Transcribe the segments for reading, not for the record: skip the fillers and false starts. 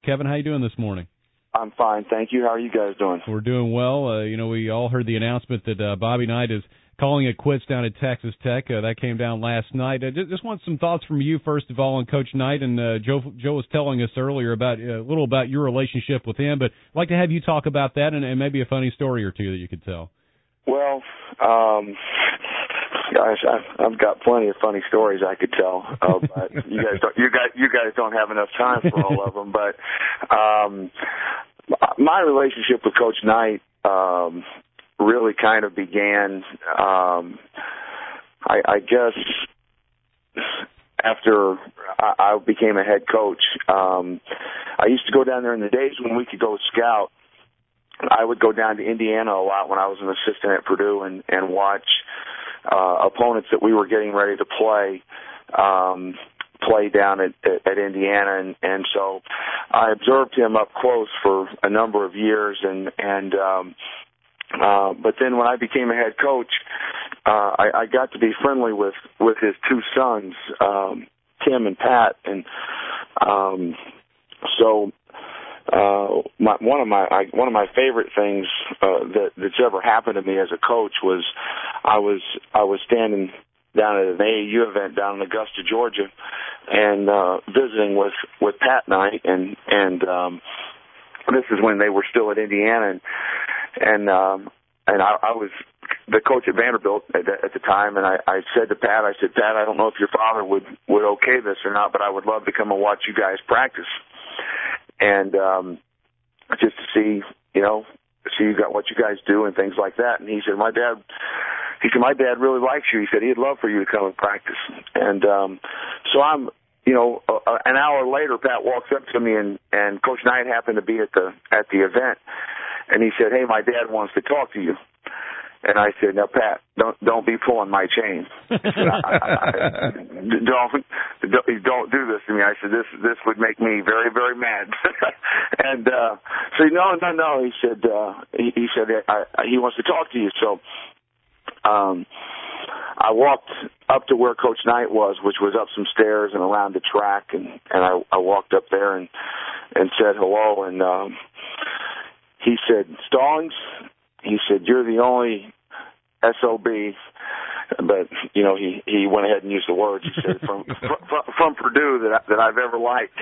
Kevin, how you doing this morning? I'm fine, thank you. How are you guys doing? We're doing well. We all heard the announcement that Bobby Knight is calling it quits down at Texas Tech. That came down last night. Just want some thoughts from you, first of all, on Coach Knight. And Joe was telling us earlier about a little about your relationship with him, but I'd like to have you talk about that and maybe a funny story or two that you could tell. Well, gosh, I've got plenty of funny stories I could tell, but you guys don't have enough time for all of them. But my relationship with Coach Knight really kind of began, I guess, after I became a head coach. I used to go down there in the days when we could go scout. I would go down to Indiana a lot when I was an assistant at Purdue and watch opponents that we were getting ready to play down at Indiana, and so I observed him up close for a number of years, but then when I became a head coach, I got to be friendly with his two sons, Tim and Pat, and so one of my favorite things that's ever happened to me as a coach was I was standing down at an AAU event down in Augusta, Georgia, and visiting with Pat Knight, and this is when they were still at Indiana, and I was the coach at Vanderbilt at the time, and I said to Pat, Pat, I don't know if your father would okay this or not, but I would love to come and watch you guys practice. And just to see what you guys do and things like that. And he said, my dad really likes you. He said he'd love for you to come and practice. And so I'm, an hour later, Pat walks up to me, and Coach Knight happened to be at the event, and he said, hey, my dad wants to talk to you. And I said, no, Pat, don't be pulling my chain. Don't do this to me. I said, this would make me very, very mad. And so no. He said he wants to talk to you. So I walked up to where Coach Knight was, which was up some stairs and around the track, and I walked up there and said hello, and he said, Stallings. He said, you're the only SOB, but, he went ahead and used the words. He said, from Purdue that I've ever liked.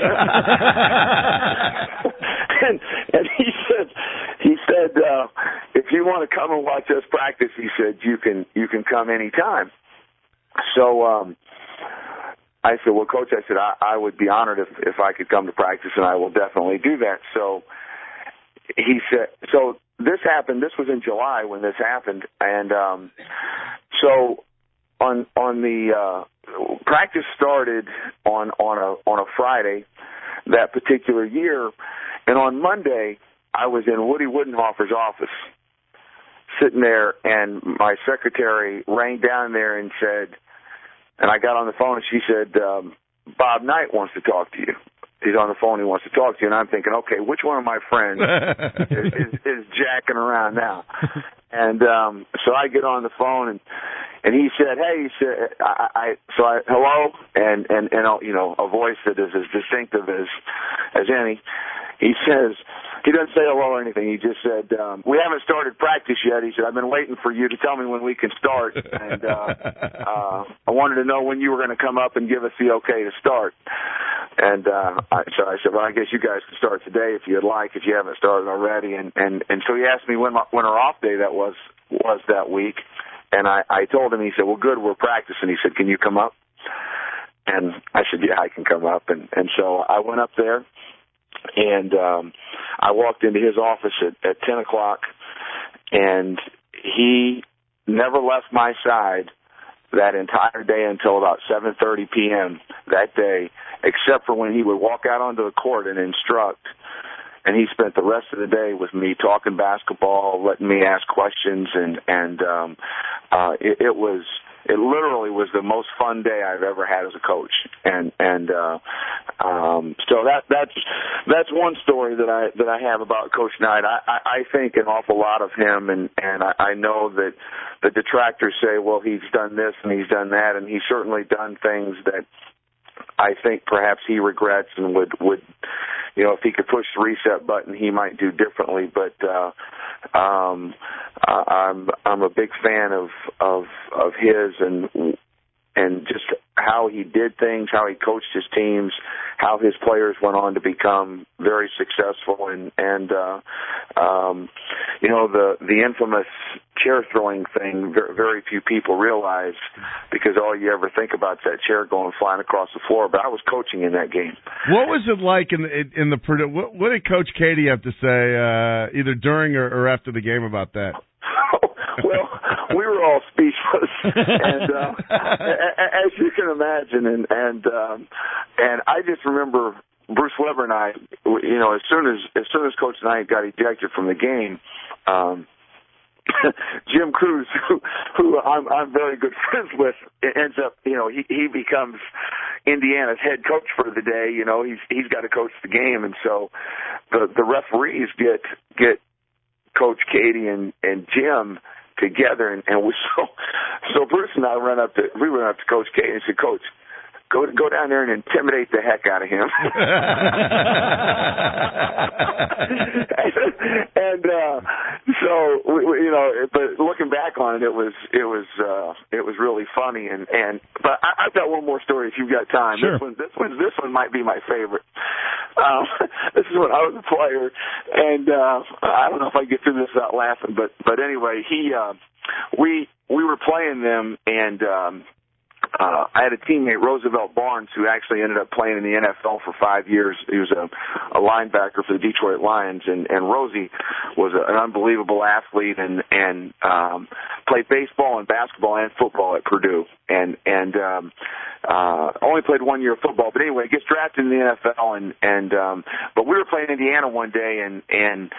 and he said, if you want to come and watch us practice, he said, you can come anytime. So, I said, well, Coach, I would be honored if I could come to practice, and I will definitely do that. So he said, so this happened. This was in July when this happened, and so on the practice started on a Friday that particular year, and on Monday I was in Woody Woodenhofer's office, sitting there, and my secretary rang down there and said, and I got on the phone, and she said, Bob Knight wants to talk to you. He's on the phone, he wants to talk to you, and I'm thinking, okay, which one of my friends is jacking around now? And so I get on the phone, and he said, hey, hello, and a voice that is as distinctive as any. He says, he doesn't say hello or anything. He just said, we haven't started practice yet. He said, I've been waiting for you to tell me when we can start, and I wanted to know when you were going to come up and give us the okay to start. And so I said, well, I guess you guys can start today if you'd like, if you haven't started already. And so he asked me when our off day that was that week, and I told him. He said, well, good, we're practicing. He said, can you come up? And I said, yeah, I can come up. And so I went up there, and I walked into his office at 10 o'clock, and he never left my side that entire day until about 7:30 p.m. that day, except for when he would walk out onto the court and instruct. And he spent the rest of the day with me talking basketball, letting me ask questions, and it literally was the most fun day I've ever had as a coach. So that's one story that I have about Coach Knight. I think an awful lot of him, and I know that the detractors say, well, he's done this and he's done that, and he's certainly done things that I think perhaps he regrets and would if he could push the reset button, he might do differently. But I'm a big fan of his and just how he did things, how he coached his teams, how his players went on to become very successful, and the infamous chair throwing thing. Very few people realize, because all you ever think about is that chair going flying across the floor. But I was coaching in that game. What was it like in the Purdue? What did Coach Katie have to say either during or after the game about that? Well, we were all speechless, and as you can imagine, and I just remember Bruce Weber and I, as soon as Coach Knight got ejected from the game, Jim Cruz, who I'm very good friends with, ends up, he becomes Indiana's head coach for the day. He's got to coach the game, and so the referees get Coach Katie and Jim together, and so Bruce and I went up to Coach Katie and said, Coach, go down there and intimidate the heck out of him. and so but looking back on it, it was really funny. But I've got one more story if you've got time. Sure. This one might be my favorite. This is when I was a player, and I don't know if I can get through this without laughing, but anyway, we were playing them, and I had a teammate, Roosevelt Barnes, who actually ended up playing in the NFL for 5 years. He was a linebacker for the Detroit Lions, and Rosie was an unbelievable athlete and played baseball and basketball and football at Purdue, and only played 1 year of football. But anyway, gets drafted in the NFL, and but we were playing Indiana one day, and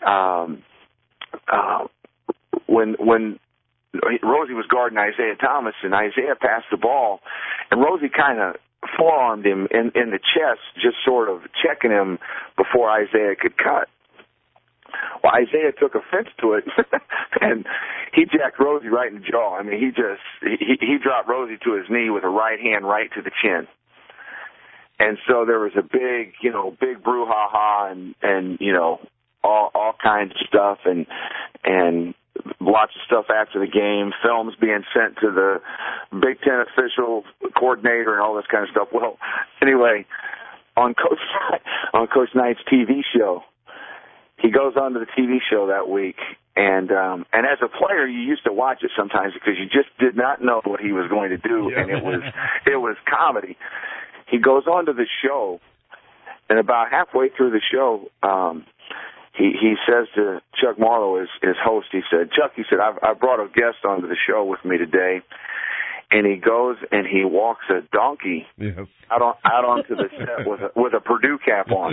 when Rosie was guarding Isaiah Thomas, and Isaiah passed the ball, and Rosie kind of forearmed him in the chest, just sort of checking him before Isaiah could cut. Well, Isaiah took offense to it, and he jacked Rosie right in the jaw. I mean, he dropped Rosie to his knee with a right hand right to the chin. And so there was a big brouhaha and all kinds of stuff, and lots of stuff after the game, films being sent to the Big Ten official coordinator and all this kind of stuff. Well, anyway, on Coach Knight's TV show, he goes on to the TV show that week, and as a player, you used to watch it sometimes because you just did not know what he was going to do, and it was comedy. He goes on to the show, and about halfway through the show, He says to Chuck Marlowe, his host, he said, Chuck, I brought a guest onto the show with me today, and he goes and he walks a donkey out onto the set with a Purdue cap on.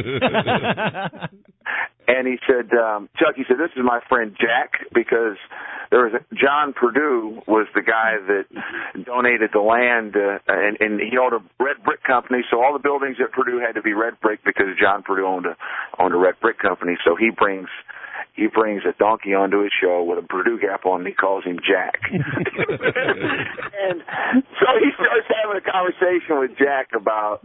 And he said, Chuck, this is my friend Jack, because John Purdue was the guy that donated the land, and he owned a red brick company, so all the buildings at Purdue had to be red brick because John Purdue owned a red brick company. So he brings a donkey onto his show with a Purdue cap on, and he calls him Jack. And so he starts having a conversation with Jack about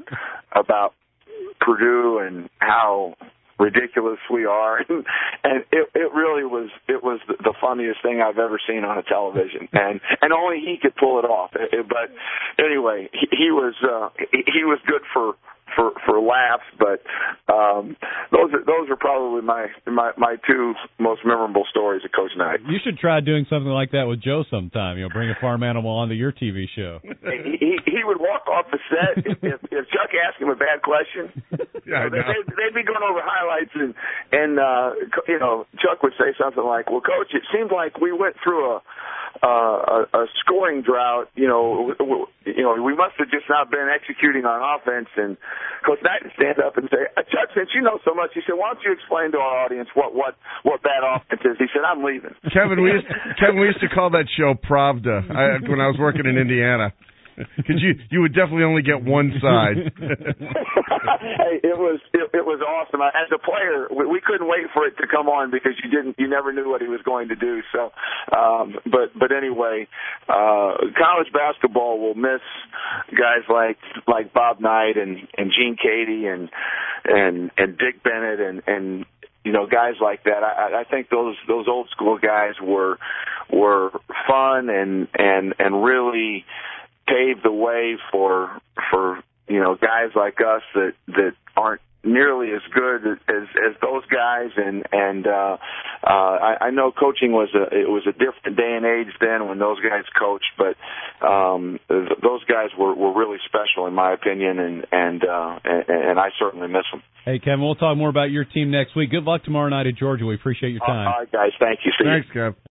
Purdue and how ridiculous we are, and it really was the funniest thing I've ever seen on a television, and only he could pull it off. But anyway, he was good for laughs, but those are probably my two most memorable stories of Coach Knight. You should try doing something like that with Joe sometime. Bring a farm animal onto your TV show. He would walk off the set if Chuck asked him a bad question. They'd be going over highlights, and Chuck would say something like, "Well, Coach, it seemed like we went through a scoring drought. We must have just not been executing on offense." And Coach Knight would stand up and say, "Chuck, since you know so much," he said, "why don't you explain to our audience what bad offense is?" He said, "I'm leaving." Kevin, we used to call that show Pravda when I was working in Indiana. Because you would definitely only get one side. Hey, it was awesome. As a player, we couldn't wait for it to come on because you never knew what he was going to do. So, but anyway, college basketball will miss guys like Bob Knight and Gene Cady and Dick Bennett and guys like that. I think those old school guys were fun and really paved the way for guys like us that aren't nearly as good as those guys, and I know coaching was a different day and age then when those guys coached, but those guys were really special in my opinion, and I certainly miss them. Hey, Kevin, we'll talk more about your team next week. Good luck tomorrow night at Georgia. We appreciate your time. All right, guys. Thank you. Thanks, Kev.